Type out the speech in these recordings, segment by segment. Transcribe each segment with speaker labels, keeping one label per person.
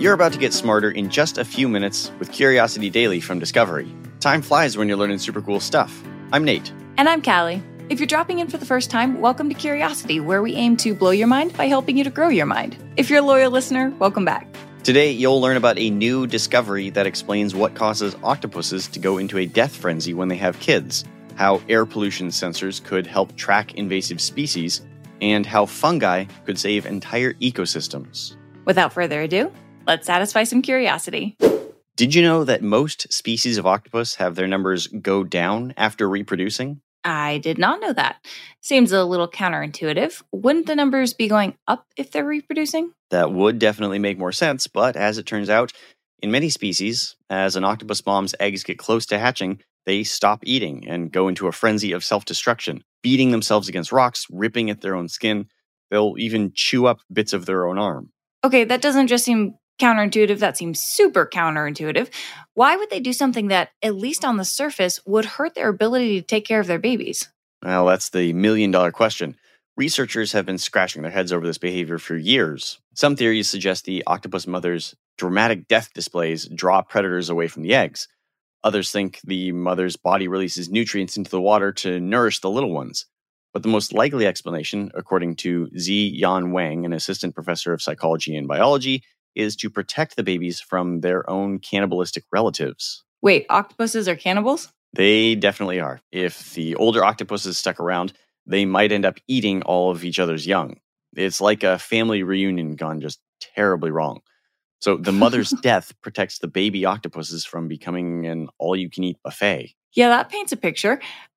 Speaker 1: You're about to get smarter in just a few minutes with Curiosity Daily from Discovery. Time flies when you're learning super cool stuff. I'm Nate.
Speaker 2: And I'm Callie. If you're dropping in for the first time, welcome to Curiosity, where we aim to blow your mind by helping you to grow your mind. If you're a loyal listener, welcome back.
Speaker 1: Today, you'll learn about a new discovery that explains what causes octopuses to go into a death frenzy when they have kids, how air pollution sensors could help track invasive species, and how fungi could save entire ecosystems.
Speaker 2: Without further ado, let's satisfy some curiosity.
Speaker 1: Did you know that most species of octopus have their numbers go down after reproducing?
Speaker 2: I did not know that. Seems a little counterintuitive. Wouldn't the numbers be going up if they're reproducing?
Speaker 1: That would definitely make more sense, but as it turns out, in many species, as an octopus mom's eggs get close to hatching, they stop eating and go into a frenzy of self-destruction, beating themselves against rocks, ripping at their own skin. They'll even chew up bits of their own arm.
Speaker 2: Okay, that doesn't just seem counterintuitive, that seems super counterintuitive. Why would they do something that, at least on the surface, would hurt their ability to take care of their babies?
Speaker 1: Well, that's the million-dollar question. Researchers have been scratching their heads over this behavior for years. Some theories suggest the octopus mother's dramatic death displays draw predators away from the eggs. Others think the mother's body releases nutrients into the water to nourish the little ones. But the most likely explanation, according to Zi-Yan Wang, an assistant professor of psychology and biology, is to protect the babies from their own cannibalistic relatives.
Speaker 2: Wait, octopuses are cannibals?
Speaker 1: They definitely are. If the older octopuses stuck around, they might end up eating all of each other's young. It's like a family reunion gone just terribly wrong. So the mother's death protects the baby octopuses from becoming an all-you-can-eat buffet.
Speaker 2: Yeah, that paints a picture.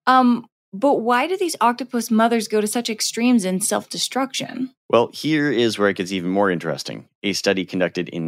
Speaker 2: But why do these octopus mothers go to such extremes in self-destruction?
Speaker 1: Well, here is where it gets even more interesting. A study conducted in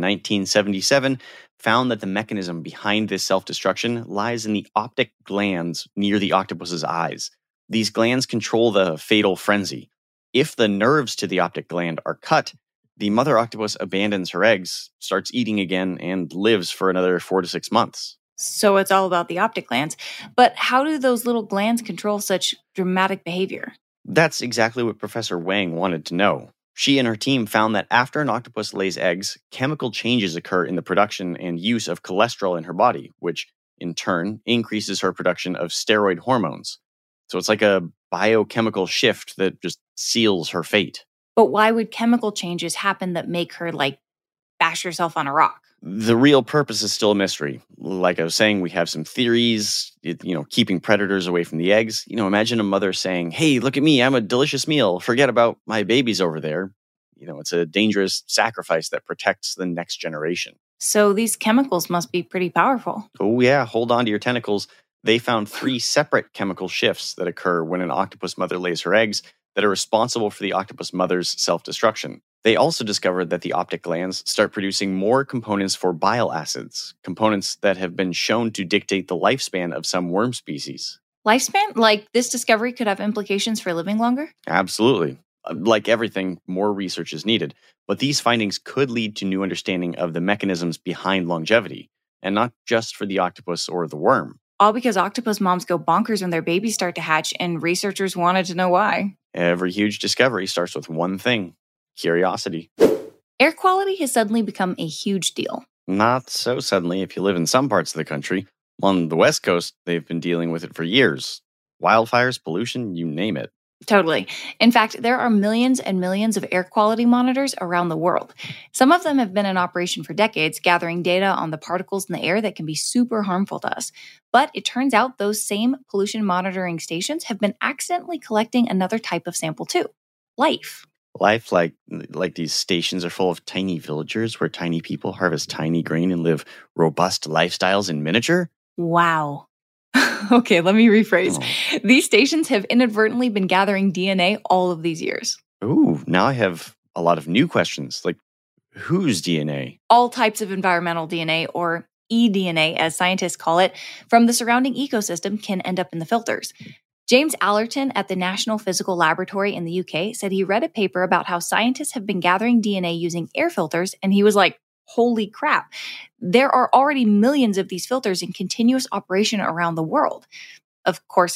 Speaker 1: 1977 found that the mechanism behind this self-destruction lies in the optic glands near the octopus's eyes. These glands control the fatal frenzy. If the nerves to the optic gland are cut, the mother octopus abandons her eggs, starts eating again, and lives for another 4 to 6 months.
Speaker 2: So it's all about the optic glands. But how do those little glands control such dramatic behavior?
Speaker 1: That's exactly what Professor Wang wanted to know. She and her team found that after an octopus lays eggs, chemical changes occur in the production and use of cholesterol in her body, which in turn increases her production of steroid hormones. So it's like a biochemical shift that just seals her fate.
Speaker 2: But why would chemical changes happen that make her, bash herself on a rock?
Speaker 1: The real purpose is still a mystery. Like I was saying, we have some theories, keeping predators away from the eggs. Imagine a mother saying, "Hey, look at me, I'm a delicious meal. Forget about my babies over there." It's a dangerous sacrifice that protects the next generation.
Speaker 2: So these chemicals must be pretty powerful.
Speaker 1: Oh yeah, hold on to your tentacles. They found 3 separate chemical shifts that occur when an octopus mother lays her eggs that are responsible for the octopus mother's self-destruction. They also discovered that the optic glands start producing more components for bile acids, components that have been shown to dictate the lifespan of some worm species.
Speaker 2: Lifespan? Like this discovery could have implications for living longer?
Speaker 1: Absolutely. Like everything, more research is needed. But these findings could lead to new understanding of the mechanisms behind longevity, and not just for the octopus or the worm.
Speaker 2: All because octopus moms go bonkers when their babies start to hatch, and researchers wanted to know why.
Speaker 1: Every huge discovery starts with one thing: curiosity.
Speaker 2: Air quality has suddenly become a huge deal.
Speaker 1: Not so suddenly if you live in some parts of the country. On the West Coast, they've been dealing with it for years. Wildfires, pollution, you name it.
Speaker 2: Totally. In fact, there are millions and millions of air quality monitors around the world. Some of them have been in operation for decades, gathering data on the particles in the air that can be super harmful to us. But it turns out those same pollution monitoring stations have been accidentally collecting another type of sample too: life.
Speaker 1: Life, like these stations are full of tiny villagers where tiny people harvest tiny grain and live robust lifestyles in miniature?
Speaker 2: Wow. Okay, let me rephrase. Oh. These stations have inadvertently been gathering DNA all of these years.
Speaker 1: Ooh, now I have a lot of new questions. Like, whose DNA?
Speaker 2: All types of environmental DNA, or eDNA as scientists call it, from the surrounding ecosystem can end up in the filters. James Allerton at the National Physical Laboratory in the UK said he read a paper about how scientists have been gathering DNA using air filters, and he was like, holy crap, there are already millions of these filters in continuous operation around the world. Of course, I'm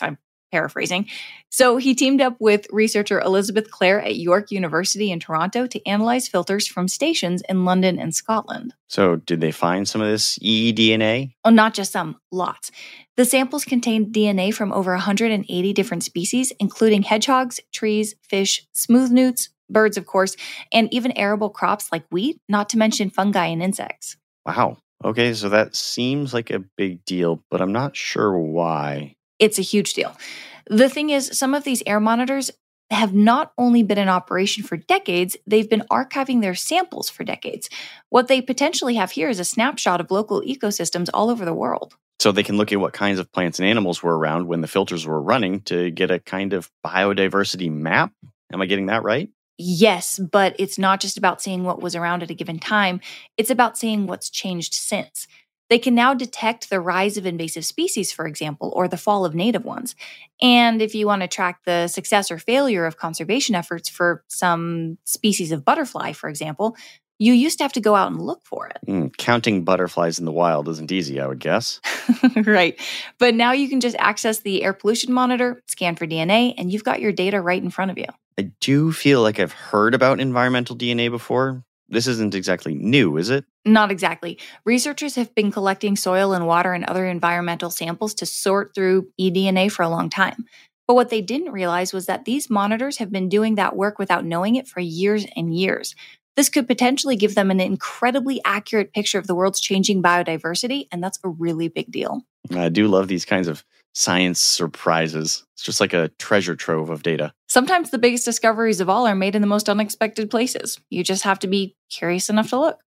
Speaker 2: paraphrasing. So he teamed up with researcher Elizabeth Clare at York University in Toronto to analyze filters from stations in London and Scotland.
Speaker 1: So did they find some of this eDNA?
Speaker 2: Oh, not just some, lots. The samples contained DNA from over 180 different species, including hedgehogs, trees, fish, smooth newts, birds, of course, and even arable crops like wheat, not to mention fungi and insects.
Speaker 1: Wow. Okay, so that seems like a big deal, but I'm not sure why.
Speaker 2: It's a huge deal. The thing is, some of these air monitors have not only been in operation for decades, they've been archiving their samples for decades. What they potentially have here is a snapshot of local ecosystems all over the world.
Speaker 1: So they can look at what kinds of plants and animals were around when the filters were running to get a kind of biodiversity map? Am I getting that right?
Speaker 2: Yes, but it's not just about seeing what was around at a given time. It's about seeing what's changed since. They can now detect the rise of invasive species, for example, or the fall of native ones. And if you want to track the success or failure of conservation efforts for some species of butterfly, for example, you used to have to go out and look for it.
Speaker 1: Counting butterflies in the wild isn't easy, I would guess.
Speaker 2: Right. But now you can just access the air pollution monitor, scan for DNA, and you've got your data right in front of you.
Speaker 1: I do feel like I've heard about environmental DNA before. This isn't exactly new, is it?
Speaker 2: Not exactly. Researchers have been collecting soil and water and other environmental samples to sort through eDNA for a long time. But what they didn't realize was that these monitors have been doing that work without knowing it for years and years. This could potentially give them an incredibly accurate picture of the world's changing biodiversity, and that's a really big deal.
Speaker 1: I do love these kinds of science surprises. It's just like a treasure trove of data.
Speaker 2: Sometimes the biggest discoveries of all are made in the most unexpected places. You just have to be curious enough to look.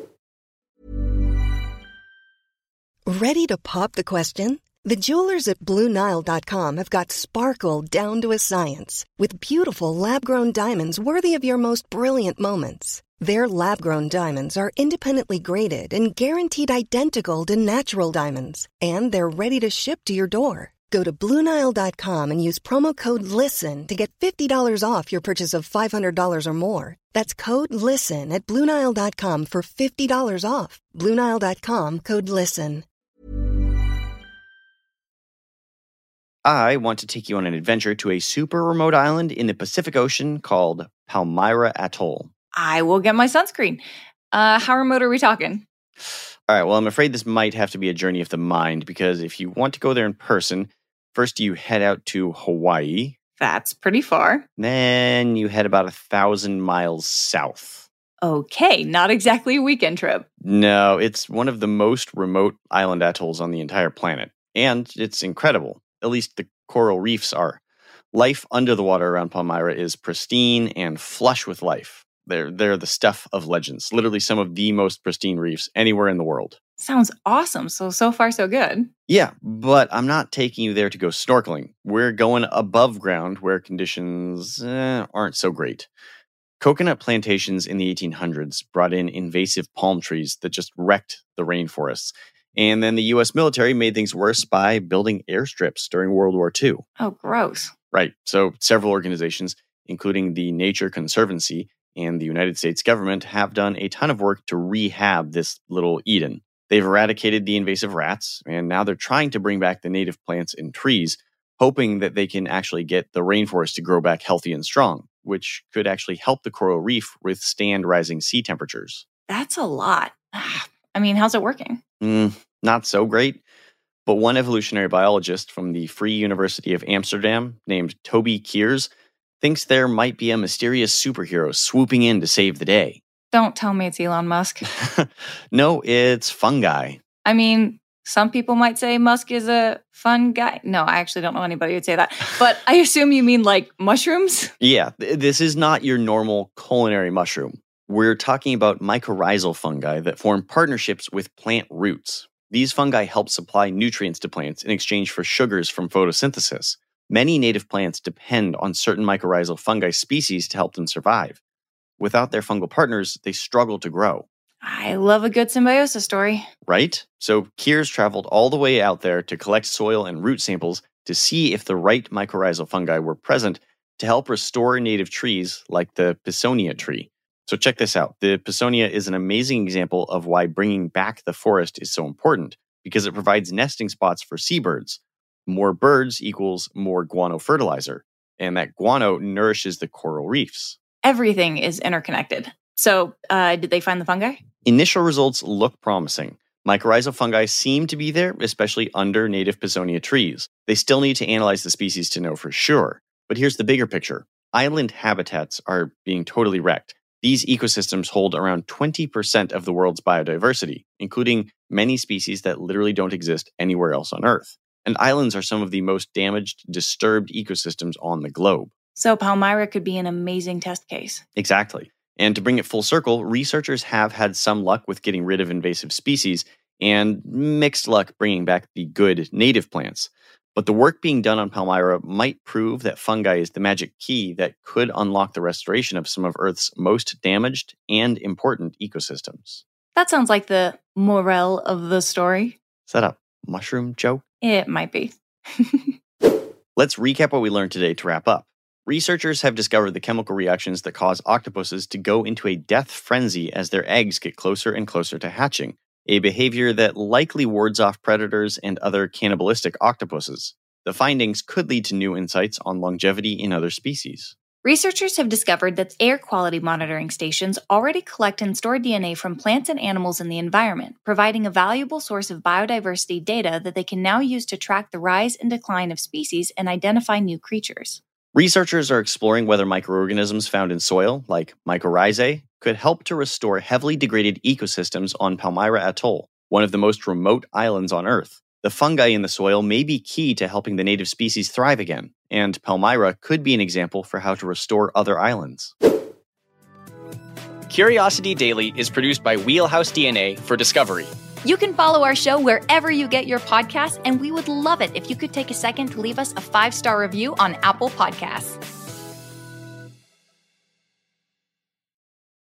Speaker 3: Ready to pop the question? The jewelers at BlueNile.com have got sparkle down to a science with beautiful lab-grown diamonds worthy of your most brilliant moments. Their lab-grown diamonds are independently graded and guaranteed identical to natural diamonds, and they're ready to ship to your door. Go to BlueNile.com and use promo code LISTEN to get $50 off your purchase of $500 or more. That's code LISTEN at BlueNile.com for $50 off. BlueNile.com, code LISTEN.
Speaker 1: I want to take you on an adventure to a super remote island in the Pacific Ocean called Palmyra Atoll.
Speaker 2: I will get my sunscreen. How remote are we talking?
Speaker 1: All right, well, I'm afraid this might have to be a journey of the mind because if you want to go there in person, first you head out to Hawaii.
Speaker 2: That's pretty far.
Speaker 1: Then you head about 1,000 miles south.
Speaker 2: Okay, not exactly a weekend trip.
Speaker 1: No, it's one of the most remote island atolls on the entire planet. And it's incredible. At least the coral reefs are. Life under the water around Palmyra is pristine and flush with life. They're the stuff of legends. Literally some of the most pristine reefs anywhere in the world.
Speaker 2: Sounds awesome. So far, so good.
Speaker 1: Yeah, but I'm not taking you there to go snorkeling. We're going above ground where conditions aren't so great. Coconut plantations in the 1800s brought in invasive palm trees that just wrecked the rainforests. And then the U.S. military made things worse by building airstrips during World War II.
Speaker 2: Oh, gross.
Speaker 1: Right. So several organizations, including the Nature Conservancy and the United States government, have done a ton of work to rehab this little Eden. They've eradicated the invasive rats, and now they're trying to bring back the native plants and trees, hoping that they can actually get the rainforest to grow back healthy and strong, which could actually help the coral reef withstand rising sea temperatures.
Speaker 2: That's a lot. I mean, how's it working?
Speaker 1: Not so great. But one evolutionary biologist from the Free University of Amsterdam named Toby Keers thinks there might be a mysterious superhero swooping in to save the day.
Speaker 2: Don't tell me it's Elon Musk.
Speaker 1: No, it's fungi.
Speaker 2: I mean, some people might say Musk is a fun guy. No, I actually don't know anybody who'd say that. But I assume you mean like mushrooms?
Speaker 1: Yeah, this is not your normal culinary mushroom. We're talking about mycorrhizal fungi that form partnerships with plant roots. These fungi help supply nutrients to plants in exchange for sugars from photosynthesis. Many native plants depend on certain mycorrhizal fungi species to help them survive. Without their fungal partners, they struggle to grow.
Speaker 2: I love a good symbiosis story.
Speaker 1: Right? So Keers traveled all the way out there to collect soil and root samples to see if the right mycorrhizal fungi were present to help restore native trees like the Pisonia tree. So check this out. The Pisonia is an amazing example of why bringing back the forest is so important, because it provides nesting spots for seabirds. More birds equals more guano fertilizer, and that guano nourishes the coral reefs.
Speaker 2: Everything is interconnected. So, did they find the fungi?
Speaker 1: Initial results look promising. Mycorrhizal fungi seem to be there, especially under native Pisonia trees. They still need to analyze the species to know for sure. But here's the bigger picture. Island habitats are being totally wrecked. These ecosystems hold around 20% of the world's biodiversity, including many species that literally don't exist anywhere else on Earth. And islands are some of the most damaged, disturbed ecosystems on the globe.
Speaker 2: So Palmyra could be an amazing test case.
Speaker 1: Exactly. And to bring it full circle, researchers have had some luck with getting rid of invasive species and mixed luck bringing back the good native plants. But the work being done on Palmyra might prove that fungi is the magic key that could unlock the restoration of some of Earth's most damaged and important ecosystems.
Speaker 2: That sounds like the morale of the story.
Speaker 1: Is that a mushroom joke?
Speaker 2: It might be.
Speaker 1: Let's recap what we learned today to wrap up. Researchers have discovered the chemical reactions that cause octopuses to go into a death frenzy as their eggs get closer and closer to hatching, a behavior that likely wards off predators and other cannibalistic octopuses. The findings could lead to new insights on longevity in other species.
Speaker 2: Researchers have discovered that air quality monitoring stations already collect and store DNA from plants and animals in the environment, providing a valuable source of biodiversity data that they can now use to track the rise and decline of species and identify new creatures.
Speaker 1: Researchers are exploring whether microorganisms found in soil, like mycorrhizae, could help to restore heavily degraded ecosystems on Palmyra Atoll, one of the most remote islands on Earth. The fungi in the soil may be key to helping the native species thrive again, and Palmyra could be an example for how to restore other islands.
Speaker 4: Curiosity Daily is produced by Wheelhouse DNA for Discovery.
Speaker 2: You can follow our show wherever you get your podcasts, and we would love it if you could take a second to leave us a 5-star review on Apple Podcasts.